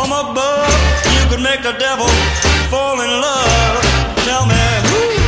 from above. You could make the devil fall in love. Tell me who